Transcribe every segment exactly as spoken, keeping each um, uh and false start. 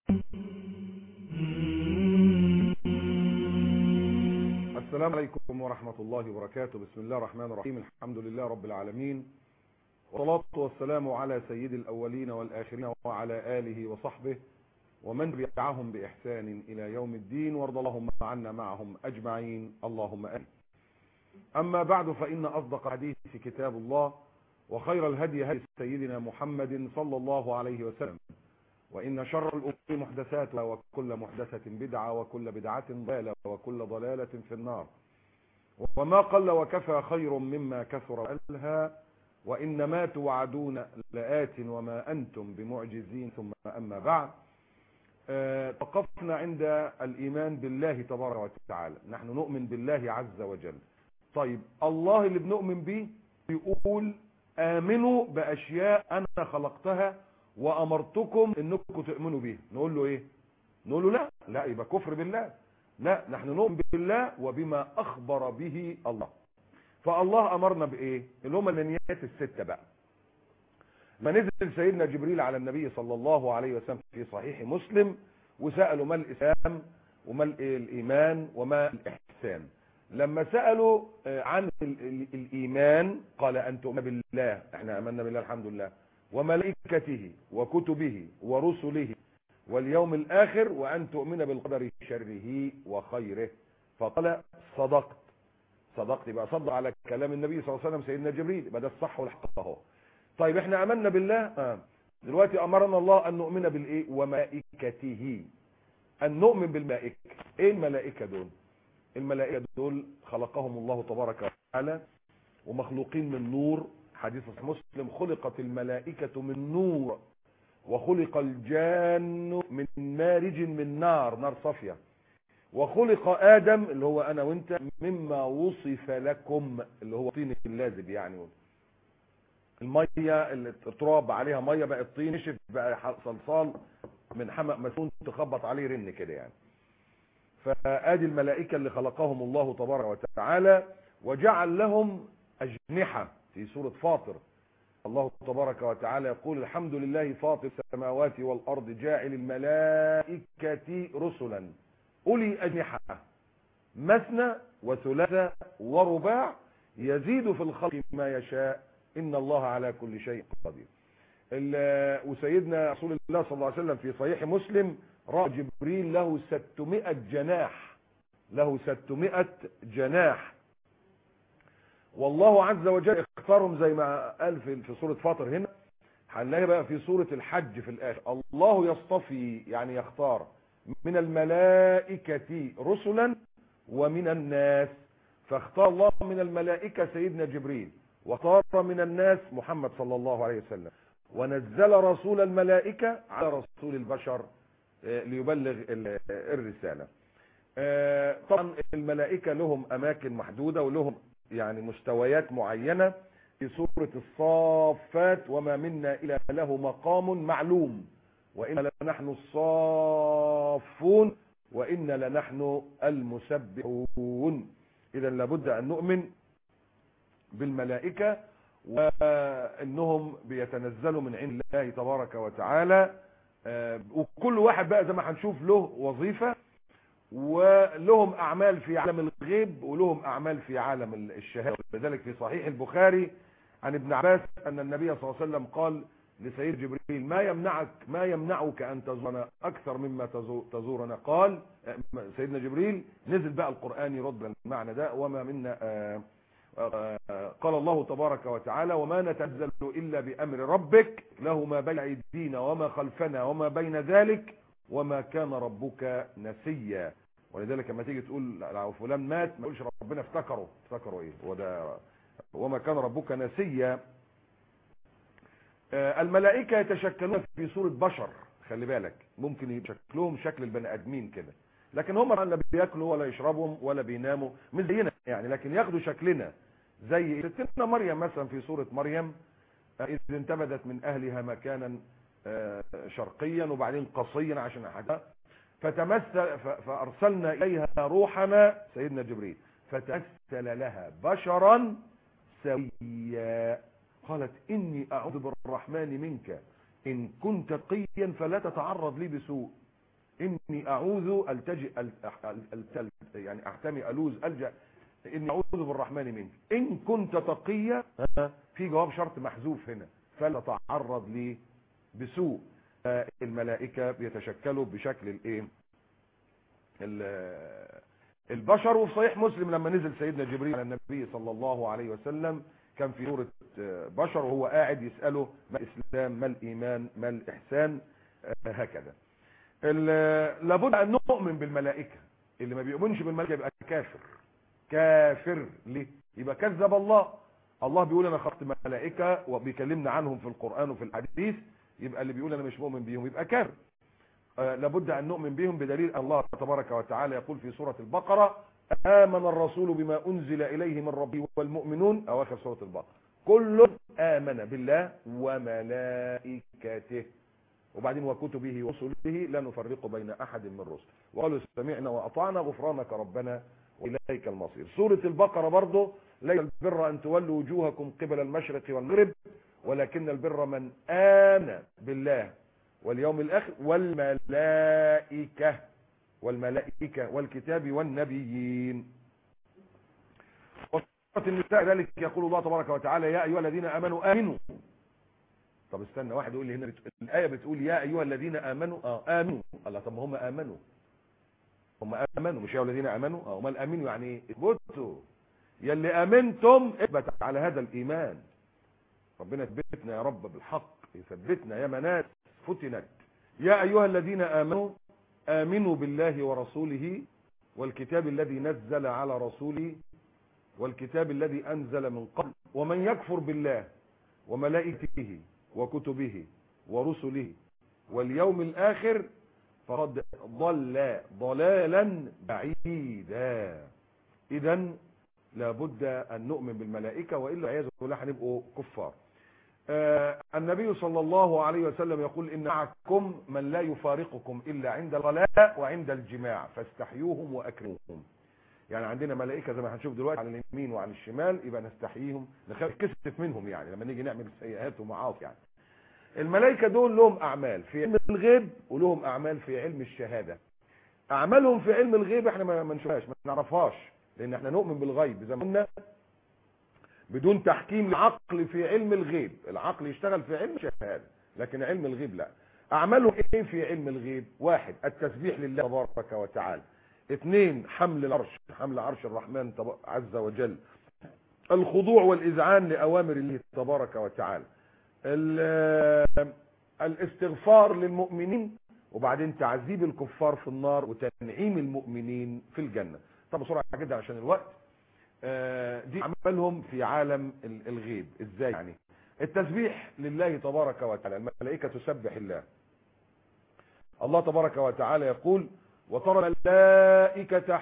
السلام عليكم ورحمة الله وبركاته. بسم الله الرحمن الرحيم. الحمد لله رب العالمين، والصلاة والسلام على سيد الأولين والآخرين وعلى آله وصحبه ومن تبعهم بإحسان إلى يوم الدين، وارض اللهم عنا معهم أجمعين، اللهم آمين. أما بعد، فإن أصدق الحديث كتاب الله، وخير الهدي هدي سيدنا محمد صلى الله عليه وسلم، وإن شر الأمور محدثاتها، وكل محدثة بدعة، وكل بدعة ضلالة، وكل ضلالة في النار. وما قل وكفى خير مما كثر وألهى، وإنما توعدون لآت وما أنتم بمعجزين. ثم أما بعد، أه توقفنا عند الإيمان بالله تبارك وتعالى. نحن نؤمن بالله عز وجل. طيب، الله اللي بنؤمن به يقول آمنوا بأشياء أنا خلقتها وأمرتكم إنكم تؤمنوا به. نقول له إيه؟ نقول له لا لا يبقى كفر بالله. لا، نحن نؤمن بالله وبما أخبر به الله. فالله أمرنا بإيه؟ اللي هم المنيات الستة بقى. ما نزل سيدنا جبريل على النبي صلى الله عليه وسلم في صحيح مسلم وسألوا ما الإسلام وما الإيمان وما الإحسان. لما سألوا عن الإيمان قال أن تؤمن بالله، احنا أمنا بالله الحمد لله، وملائكته وكتبه ورسله واليوم الآخر، وأن تؤمن بالقدر شره وخيره. فقال صدقت. صدقت يبقى صدق على كلام النبي صلى الله عليه وسلم سيدنا جبريل، يبقى ده الصح والحق اهو. طيب احنا امنا بالله. آه. دلوقتي امرنا الله ان نؤمن بالايه؟ وملائكته. ان نؤمن بالملائكه. ايه الملائكه دول؟ الملائكه دول خلقهم الله تبارك وتعالى ومخلوقين من نور. حديث مسلم: خلقت الملائكه من نور وخلق الجان من مارج من نار، نار صافيه. وخلق آدم اللي هو أنا وانت مما وصف لكم، اللي هو طين اللازب، يعني المية اللي التراب عليها مية بقى الطين نشف بقى صلصال من حمأ مسنون تخبط عليه رن كده يعني. فآدي الملائكة اللي خلقهم الله تبارك وتعالى وجعل لهم أجنحة. في سورة فاطر الله تبارك وتعالى يقول: الحمد لله فاطر السماوات والأرض جاعل الملائكة رسلا أولي أجنحة مثنى وثلاثة ورباع يزيد في الخلق ما يشاء إن الله على كل شيء قدير. وسيدنا رسول الله صلى الله عليه وسلم في صحيح مسلم رأى جبريل له ستمائة جناح، له ستمائة جناح. والله عز وجل اختارهم زي ما قال في سورة فاطر. هنا هنلاقي بقى في سورة الحج في الآخر: الله يصطفي، يعني يختار من الملائكة رسلا ومن الناس. فاختار الله من الملائكة سيدنا جبريل، واختار من الناس محمد صلى الله عليه وسلم، ونزل رسول الملائكة على رسول البشر ليبلغ الرسالة. طبعا الملائكة لهم أماكن محدودة ولهم يعني مستويات معينة. في سورة الصافات: وما منا إلا له مقام معلوم وإنا لنحن الصافون وإنا لنحن المسبحون. إذا لابد أن نؤمن بالملائكة وأنهم بيتنزلوا من عند الله تبارك وتعالى، وكل واحد بقى زي ما هنشوف له وظيفة ولهم أعمال في عالم الغيب ولهم أعمال في عالم الشهادة. لذلك في صحيح البخاري عن ابن عباس أن النبي صلى الله عليه وسلم قال لسيد جبريل: ما يمنعك ما يمنعك أن تزورنا أكثر مما تزورنا؟ قال سيدنا جبريل نزل بقى القرآن يرد المعنى ده: وما منا آآ آآ قال الله تبارك وتعالى: وما نتنزل إلا بأمر ربك له ما بين أيدينا وما خلفنا وما بين ذلك وما كان ربك نسيا. ولذلك لما تيجي تقول لو فلان مات ما تقولش ربنا افتكره. افتكره ايه؟ وده وما كان ربك نسيا. الملائكة يتشكلون في صورة بشر، خلي بالك، ممكن يشكلهم شكل البني ادمين كده، لكن هم لا بياكلوا ولا يشربوا ولا بيناموا مش زينا يعني، لكن ياخدوا شكلنا. زي ستنا مريم مثلا في سورة مريم: إذ انتبذت من أهلها مكانا شرقيا وبعدين قصيا عشان حاجة فتمثل فأرسلنا إليها روحنا سيدنا جبريل فتمثل لها بشرا سويا قالت إني أعوذ بالرحمن منك إن كنت تقيا فلا تتعرض لي بسوء. اني اعوذ التجئ يعني احتمي الوز الجا اني اعوذ بالرحمن منك ان كنت تقيا. في جواب شرط محذوف هنا، فلا تتعرض لي بسوء. الملائكه بيتشكلوا بشكل الايه البشر. وفي صحيح مسلم لما نزل سيدنا جبريل على النبي صلى الله عليه وسلم كان في صورة بشر وهو قاعد يسأله ما الإسلام ما الإيمان ما الإحسان، هكذا. لابد أن نؤمن بالملائكة. اللي ما بيؤمنش بالملائكة يبقى كافر. كافر ليه؟ يبقى كذب الله. الله بيقول أنا خلقت ملائكة وبيكلمنا عنهم في القرآن وفي الحديث، يبقى اللي بيقول أنا مش مؤمن بيهم يبقى كافر. لابد أن نؤمن بهم بدليل الله تبارك وتعالى يقول في سورة البقرة آمن الرسول بما أنزل إليه من ربه والمؤمنون، أواخر سورة البقرة، كل آمن بالله وملائكته وبعدين وكتبه ورسله لا نفرق بين أحد من رسله وقالوا سمعنا وأطعنا غفرانك ربنا وإليك المصير. سورة البقرة برضه ليس البر أن تولوا وجوهكم قبل المشرق والمغرب ولكن البر من آمن بالله واليوم الآخر والملائكة والملائكة والكتاب والنبيين. وسورة النساء ذلك يقول الله تبارك وتعالى يا أيها الذين آمنوا آمنوا. طب استنى، واحد يقول لي هنا بتقول الآية بتقول يا أيها الذين آمنوا اه آمنوا. الله، طب هم آمنوا هم آمنوا مش يا الذين آمنوا اه هم الآمنوا يعني ايه؟ اثبتوا يا اللي آمنتم اثبت على هذا الإيمان. ربنا يثبتنا يا رب بالحق، يثبتنا يا مناس فتنت. يا أيها الذين آمنوا آمنوا بالله ورسوله والكتاب الذي نزل على رسوله والكتاب الذي أنزل من قبل ومن يكفر بالله وملائكته وكتبه ورسله واليوم الآخر فقد ضل ضلالا بعيدا. إذن لابد أن نؤمن بالملائكة وإلا عياذ بالله هنبقوا كفار. آه النبي صلى الله عليه وسلم يقول إن معكم من لا يفارقكم إلا عند الغلاء وعند الجماع فاستحيوهم وأكرموهم. يعني عندنا ملائكة زي ما هنشوف دلوقتي على اليمين وعلى الشمال، يبقى نستحييهم نكسف منهم يعني لما نيجي نعمل سيئات ومعاصي. يعني الملائكة دول لهم أعمال في علم الغيب ولهم أعمال في علم الشهادة. أعمالهم في علم الغيب احنا ما نشوفهاش ما نعرفهاش لأن احنا نؤمن بالغيب زي ما قلنا بدون تحكيم العقل في علم الغيب. العقل يشتغل في علم الشهادة لكن علم الغيب لا. أعمالهم ايه في علم الغيب؟ واحد التسبيح لله تبارك وتعالى. اثنين حمل العرش حمل عرش الرحمن عز وجل. الخضوع والإذعان لأوامر الله تبارك وتعالى. الاستغفار للمؤمنين وبعدين تعذيب الكفار في النار وتنعيم المؤمنين في الجنة. طب بسرعة كده عشان الوقت. دي عملهم في عالم الغيب. ازاي يعني؟ التسبيح لله تبارك وتعالى. الملائكة تسبح الله. الله تبارك وتعالى يقول وترى الملائكة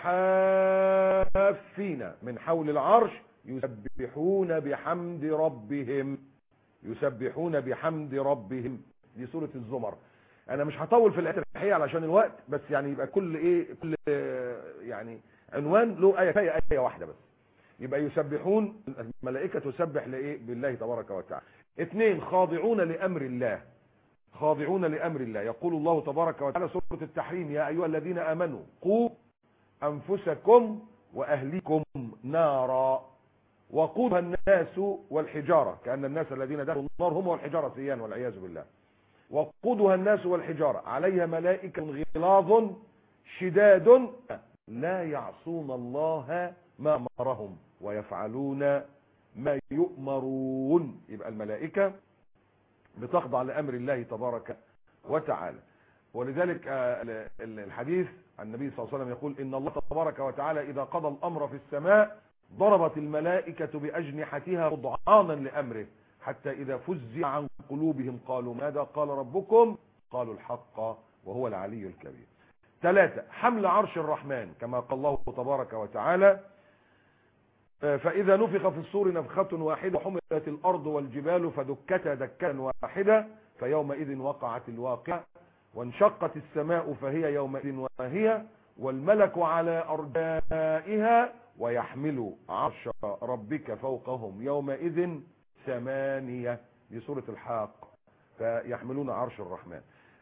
حافين من حول العرش يسبحون بحمد ربهم يسبحون بحمد ربهم. دي سورة الزمر. انا مش هطول في الآيات الحقيقة علشان الوقت، بس يعني يبقى كل ايه كل يعني عنوان له آية آية آية واحدة بس. يبقى يسبحون الملائكة تسبح لايه بالله تبارك وتعالى. اثنين خاضعون لأمر الله خاضعون لأمر الله. يقول الله تبارك وتعالى سورة التحريم يا أيها الذين آمنوا قوا أنفسكم وأهليكم نارا وقودها الناس والحجارة. كأن الناس الذين دخلوا النار هم والحجارة سيان والعياذ بالله. وقودها الناس والحجارة عليها ملائكة غلاظ شداد لا يعصون الله ما أمرهم ويفعلون ما يؤمرون. يبقى الملائكة بتخضع لأمر الله تبارك وتعالى. ولذلك الحديث عن النبي صلى الله عليه وسلم يقول إن الله تبارك وتعالى إذا قضى الأمر في السماء ضربت الملائكة بأجنحتها خضعانا لأمره حتى إذا فزع عن قلوبهم قالوا ماذا قال ربكم قالوا الحق وهو العلي الكبير. ثلاثة حمل عرش الرحمن كما قال الله تبارك وتعالى فإذا نفخ في الصور نفخة واحدة وحملت الأرض والجبال فدكتا دكا واحدة فيومئذ وقعت الواقعة وانشقت السماء فهي يومئذ واهية والملك على أرجائها ويحمل عرش ربك فوقهم يومئذ ثمانية. دي سورة الحاق. فيحملون عرش الرحمن.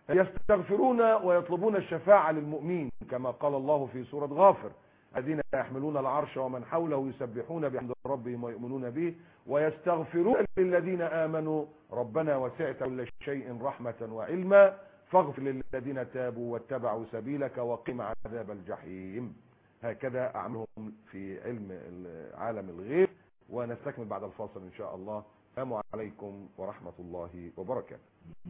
يستغفرون ويطلبون الشفاعة للمؤمنين كما قال الله في سورة غافر: الذين يحملون العرش ومن حوله يسبحون بحمد ربهم ويؤمنون به ويستغفرون للذين آمنوا ربنا وسعت كل شيء رحمة وعلما فاغفر للذين تابوا واتبعوا سبيلك وقم عذاب الجحيم. هكذا أعملهم في علم عالم الغيب، ونستكمل بعد الفاصل إن شاء الله. السلام عليكم ورحمة الله وبركاته.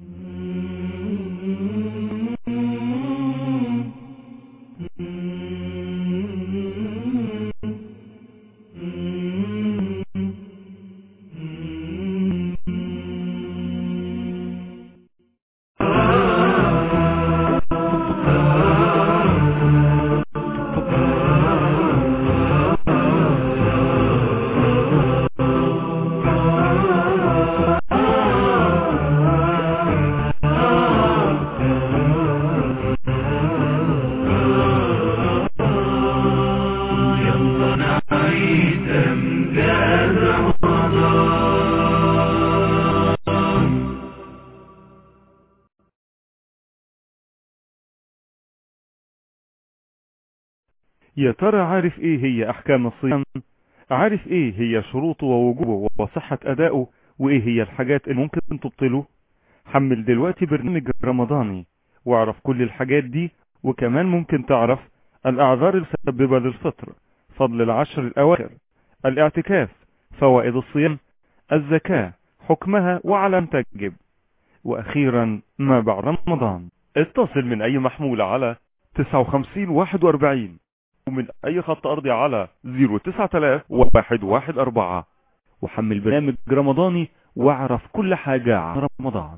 يا ترى عارف ايه هي احكام الصيام؟ عارف ايه هي شروطه ووجوبه وصحة ادائه؟ وايه هي الحاجات اللي ممكن تبطله؟ حمل دلوقتي برنامج رمضاني واعرف كل الحاجات دي، وكمان ممكن تعرف الاعذار المسببة للفطر، فضل العشر الاواخر، الاعتكاف، فوائد الصيام، الزكاة، حكمها وعلى من تجب، واخيرا ما بعد رمضان. اتصل من اي محمول على تسعة وخمسين واحد واربعين ومن اي خط ارضي على صفر تسعة ثلاثة واحد واحد اربعة، وحمل برنامج رمضاني واعرف كل حاجة عن رمضان.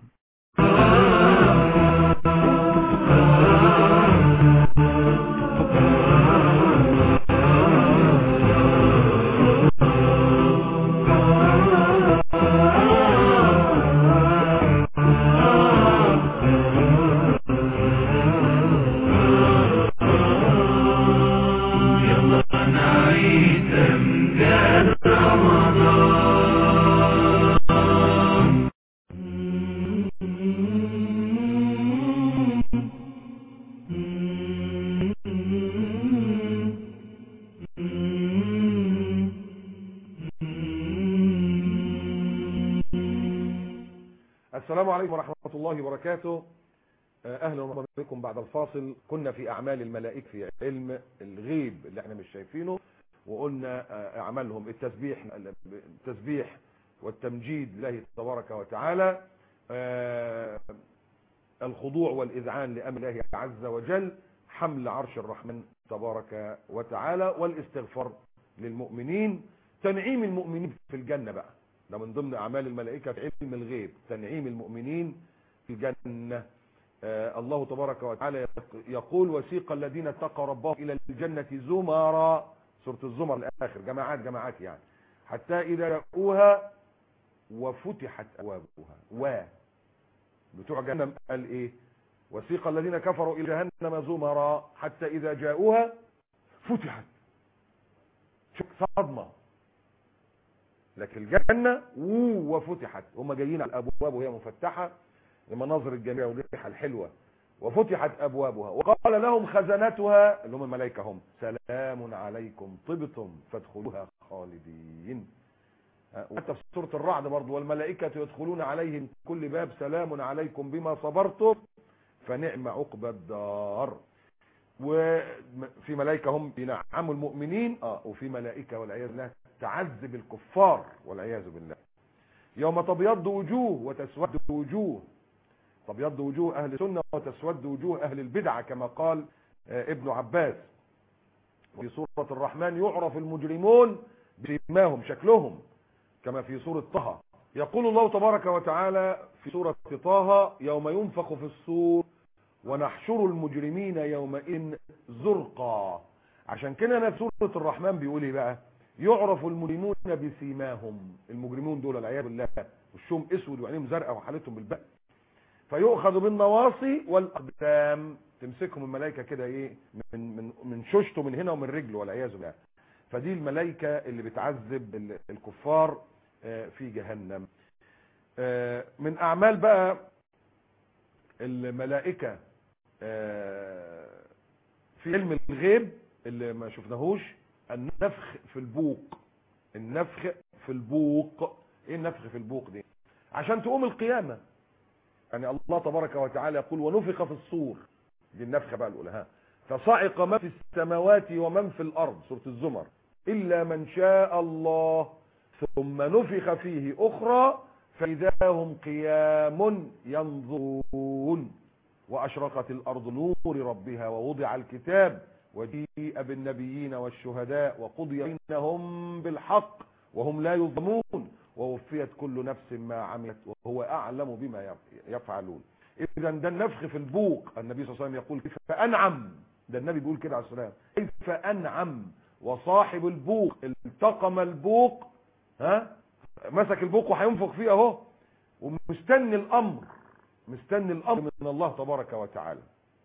السلام عليكم ورحمة الله وبركاته. أهلا ومرحبا بكم بعد الفاصل. كنا في أعمال الملائكة في علم الغيب اللي احنا مش شايفينه، وقلنا أعمالهم التسبيح التسبيح والتمجيد لله تبارك وتعالى، الخضوع والإذعان لأمر الله عز وجل، حمل عرش الرحمن تبارك وتعالى، والاستغفار للمؤمنين، تنعيم المؤمنين في الجنة. بقى ده من ضمن أعمال الملائكة في علم الغيب، تنعيم المؤمنين في الجنة. آه الله تبارك وتعالى يقول: وسيق الذين اتقوا ربهم إلى الجنة زمرا، سورة الزمر الآخر، جماعات جماعات يعني، حتى إذا جاءوها وفتحت أبوابها. و بتوع جهنم قال إيه؟ وسيق الذين كفروا إلى جهنم زمرا حتى إذا جاءوها فتحت. شوف صدمة. لكن الجنة وفتحت، هم جايين على الأبواب وهي مفتحة، المناظر الجميلة والريحة الحلوة، وفتحت أبوابها وقال لهم خزنتها اللي هم الملائكة هم: سلام عليكم طبتم فادخلوها خالدين. وحتى في سورة الرعد برضو: والملائكة يدخلون عليهم كل باب سلام عليكم بما صبرتم فنعم عقبى الدار. وفي ملائكة هم بينعموا المؤمنين، اه وفي ملائكة والعياذ بالله تعذب الكفار والعياذ بالله. يوم تبيض وجوه وتسود وجوه، تبيض وجوه اهل السنة وتسود وجوه اهل البدعة كما قال ابن عباس. في سورة الرحمن: يعرف المجرمون بسيماهم، شكلهم، كما في سورة طه. يقول الله تبارك وتعالى في سورة طه: يوم ينفخ في الصور ونحشر المجرمين يومئذ زرقا. عشان كده انا في سورة الرحمن بيقول ايه بقى؟ يعرف المجرمون بسيماهم، المجرمون دول العياذ بالله وشهم اسود وعينيهم زرقاء وحالتهم بالبأس، فيؤخذ بالنواصي والاقدام، تمسكهم الملائكه كده ايه من من من شوشته من هنا ومن رجله والعياذ بالله. فدي الملائكه اللي بتعذب الكفار في جهنم. من اعمال بقى الملائكة في علم الغيب اللي ما شفناهوش النفخ في البوق. النفخ في البوق. ايه النفخ في البوق دي؟ عشان تقوم القيامة. يعني الله تبارك وتعالى يقول ونفخ في الصور. دي النفخة بقى الأولى. ها فصعق من في السماوات ومن في الأرض، سورة الزمر، إلا من شاء الله ثم نفخ فيه أخرى فإذا هم قيام ينظرون وأشرقت الأرض نور ربها ووضع الكتاب وجيء بالنبيين والشهداء وقضي بينهم بالحق وهم لا يظلمون ووفيت كل نفس ما عملت وهو أعلم بما يفعلون. إذا ده النفخ في البوق. النبي صلى الله عليه وسلم يقول كيف أنعم، ده النبي بيقول كده عليه السلام، كيف أنعم وصاحب البوق التقم البوق، ها مسك البوق وهينفخ فيه اهو، ومستني الأمر، مستني الأمر من الله تبارك وتعالى،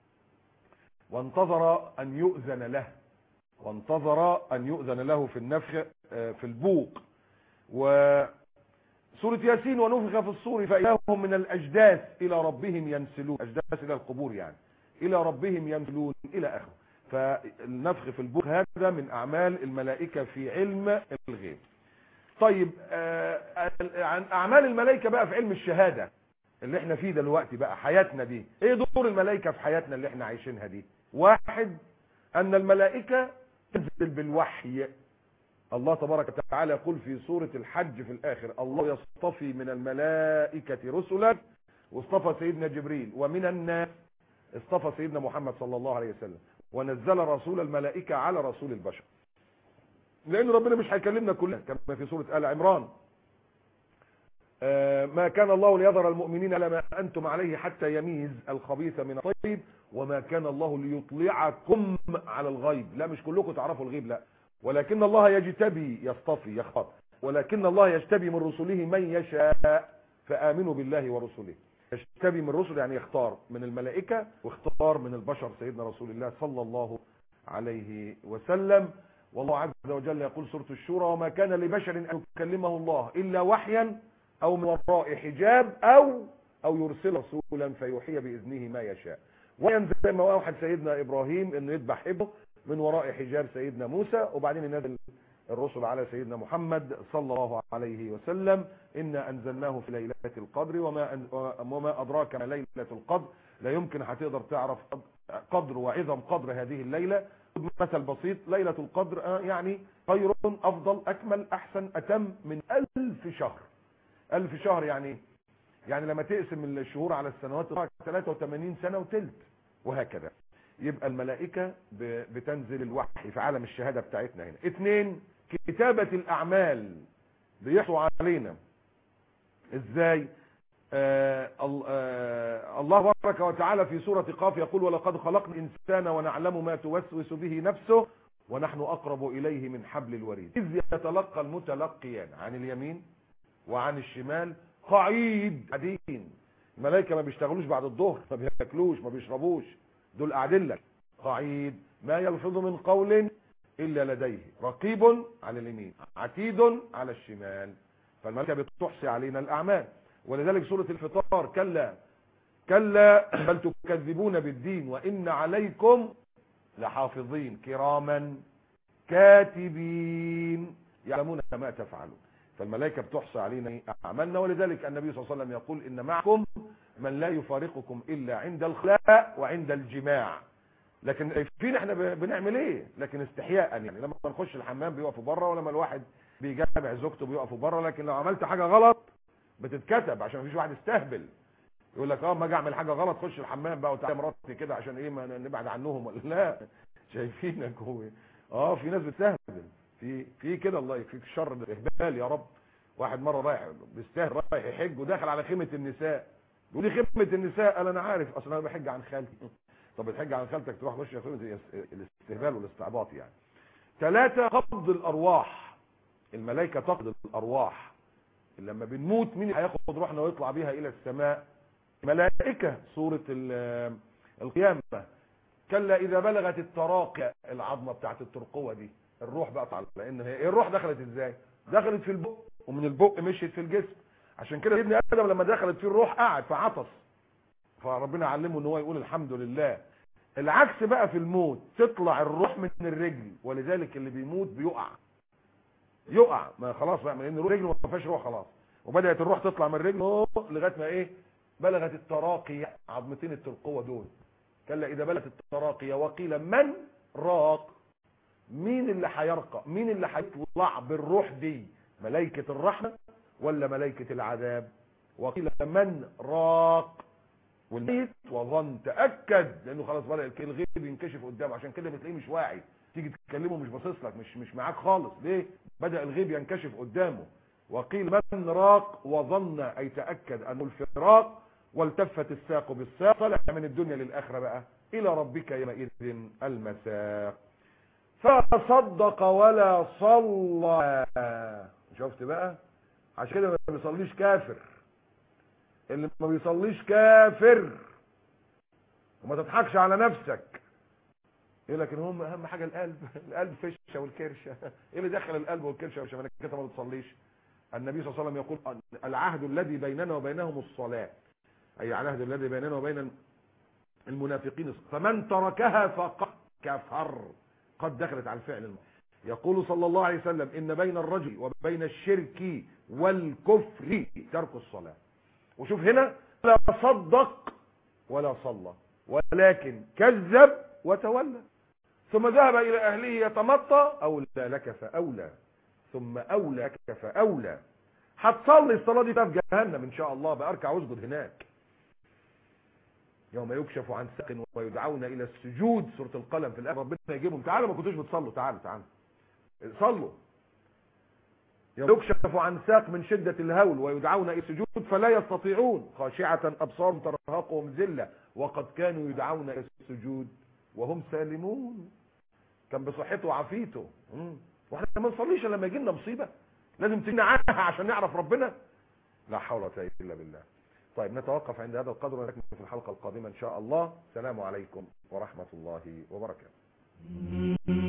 وانتظر أن يؤذن له، وانتظر أن يؤذن له في النفخ في البوق. وسورة ياسين ونفخ في الصور فإذا هم من الأجداث إلى ربهم ينسلون، أجداث إلى القبور يعني، إلى ربهم ينسلون إلى آخره. فالنفخ في البوق هذا من أعمال الملائكة في علم الغيب. طيب عن أعمال الملائكة بقى في علم الشهادة اللي احنا فيه دلوقتي بقى، حياتنا دي، ايه دور الملائكة في حياتنا اللي احنا عايشينها دي؟ واحد، ان الملائكة تنزل بالوحي. الله تبارك وتعالى يقول في سورة الحج في الاخر الله يصطفي من الملائكة رسلا، واصطفى سيدنا جبريل، ومن الناس اصطفى سيدنا محمد صلى الله عليه وسلم، ونزل رسول الملائكة على رسول البشر. لان ربنا مش هيكلمنا كلنا كما في سورة آل عمران، ما كان الله ليذر المؤمنين على ما أنتم عليه حتى يميز الخبيث من الطيب وما كان الله ليطلعكم على الغيب. لا مش كلكم تعرفوا الغيب، لا، ولكن الله يجتبي يصطفي يختار، ولكن الله يجتبي من رسله من يشاء فآمنوا بالله ورسله. يجتبي من رسله يعني يختار من الملائكة واختار من البشر سيدنا رسول الله صلى الله عليه وسلم. والله عز وجل يقول سورة الشورى وما كان لبشر أن يكلمه الله إلا وحيا او من وراء حجاب او او يرسل رسولا فيوحي باذنه ما يشاء. وينزل ما اوحى سيدنا ابراهيم انه يذبح ابنه من وراء حجاب سيدنا موسى، وبعدين ينزل الرسل على سيدنا محمد صلى الله عليه وسلم انا انزلناه في ليله القدر وما وما ادراك ما ليله القدر. لا يمكن هتقدر تعرف قدر وعظم قدر هذه الليله. مثل بسيط، ليله القدر يعني خير افضل اكمل احسن اتم من ألف شهر. ألف شهر يعني يعني لما تقسم الشهور على السنوات ثلاثة وثمانين سنة وتلت، وهكذا. يبقى الملائكة بتنزل الوحي في عالم الشهادة بتاعتنا هنا. اثنين، كتابة الأعمال بيحصوا علينا ازاي؟ آه آه الله تبارك وتعالى في سورة قاف يقول ولقد خلقنا الإنسان ونعلم ما توسوس به نفسه ونحن أقرب إليه من حبل الوريد إذ يتلقى المتلقيان عن اليمين وعن الشمال قعيد قاعدين. الملائكه ما بيشتغلوش بعد الظهر، ما بياكلوش ما بيشربوش، دول قاعدين لك قعيد. ما يلفظ من قول الا لديه رقيب على اليمين عتيد على الشمال. فالملائكه بتحصي علينا الاعمال. ولذلك سوره الفطار كلا كلا بل تكذبون بالدين وان عليكم لحافظين كراما كاتبين يعلمون ما تفعلون. فالملائكة بتحصى علينا أعمالنا. ولذلك النبي صلى الله عليه وسلم يقول إن معكم من لا يفارقكم إلا عند الخلاء وعند الجماع. لكن فين احنا بنعمل ايه؟ لكن استحياء يعني لما نخش الحمام بيقفوا بره، ولما الواحد بيجامع زوجته بيقفوا بره. لكن لو عملت حاجة غلط بتتكتب عشان مفيش واحد يستهبل يقول لك اه ما اجي اعمل حاجة غلط خش الحمام بقى وتعالى مراتي كده عشان ايه ما نبعد عنهم ولا لا. شايفينك هو اه في ناس بتستهبل في في كده. الله يكفيك الشر الاهبال يا رب. واحد مره رايح بيستاهل رايح يحج وداخل على خيمه النساء، بيقول لي خيمه النساء؟ قال انا عارف اصلا انا بحج عن خالتي. طب بتحج عن خالتك تروح تخش خيمه الاستهبال والاستعباط يعني. ثلاثة، قبض الارواح. الملائكه تقبض الارواح. لما بنموت مين هياخد روحنا ويطلع بيها الى السماء؟ ملائكه. سوره القيامه كلا اذا بلغت التراقي، العظمه بتاعت الترقوه دي الروح بقى طالعه. لان هي الروح دخلت ازاي؟ دخلت في البق ومن البق مشيت في الجسم. عشان كده ابن ادم لما دخلت فيه الروح قعد فعطس فربنا علمه ان هو يقول الحمد لله. العكس بقى في الموت، تطلع الروح من الرجل، ولذلك اللي بيموت بيقع يقع ما خلاص بقى، لان رجله ما فيهاش روح خلاص، وبدات الروح تطلع من رجله لغايه ما ايه بلغت التراقي، عظمتين الترقوه دول. كلا اذا بلغت التراقي وقيل من راق، مين اللي هيرقى، مين اللي هيطلع بالروح دي، ملائكه الرحمه ولا ملائكه العذاب؟ وقيل من راق، والميت وظن تاكد، لانه خلاص بدا الغيب ينكشف قدامه، عشان كده بتلاقيه مش واعي، تيجي تكلمه مش باصص لك، مش مش معاك خالص. ليه؟ بدا الغيب ينكشف قدامه. وقيل من راق وظن، اي تاكد انه الفراق، والتفت الساق بالساق، طلع من الدنيا للاخره بقى، الى ربك يومئذ المساق. فصدق ولا صلى. شفت بقى؟ عشان كده ما بيصليش كافر، اللي ما بيصليش كافر. وما تضحكش على نفسك، يقول لك ان هم اهم حاجه القلب، القلب فشه والكرشه. ايه اللي دخل القلب والكرشه يا شباب؟ انت ما بتصليش. النبي صلى الله عليه وسلم يقول العهد الذي بيننا وبينهم الصلاه، اي العهد الذي بيننا وبين المنافقين، فمن تركها فقد كفر، قد دخلت على الفعل الماضي. يقول صلى الله عليه وسلم ان بين الرجل وبين الشرك والكفر ترك الصلاه. وشوف هنا، لا صدق ولا صلى، ولكن كذب وتولى، ثم ذهب الى اهله يتمطى. اولى لك فاولى، ثم اولى لك فاولى. هتصلي الصلاه دي في جهنم ان شاء الله، باركع واسجد هناك يوم يكشف عن ساق ويدعون الى السجود. سوره القلم في الاخر ربنا يجيبهم، تعالوا ما كنتوش بتصلوا، تعالوا تعالوا صلوا. يوم يكشف عن ساق من شده الهول ويدعون الى السجود فلا يستطيعون، خاشعه ابصارهم ترهقهم ذله وقد كانوا يدعون الى السجود وهم سالمون. كان بصحته وعافيته. واحنا ما نصليش لما يجي لنا مصيبه، لازم تنعاها عشان نعرف ربنا. لا حول ولا قوه الا بالله. طيب نتوقف عند هذا القدر ونكمل في الحلقه القادمه ان شاء الله. السلام عليكم ورحمه الله وبركاته.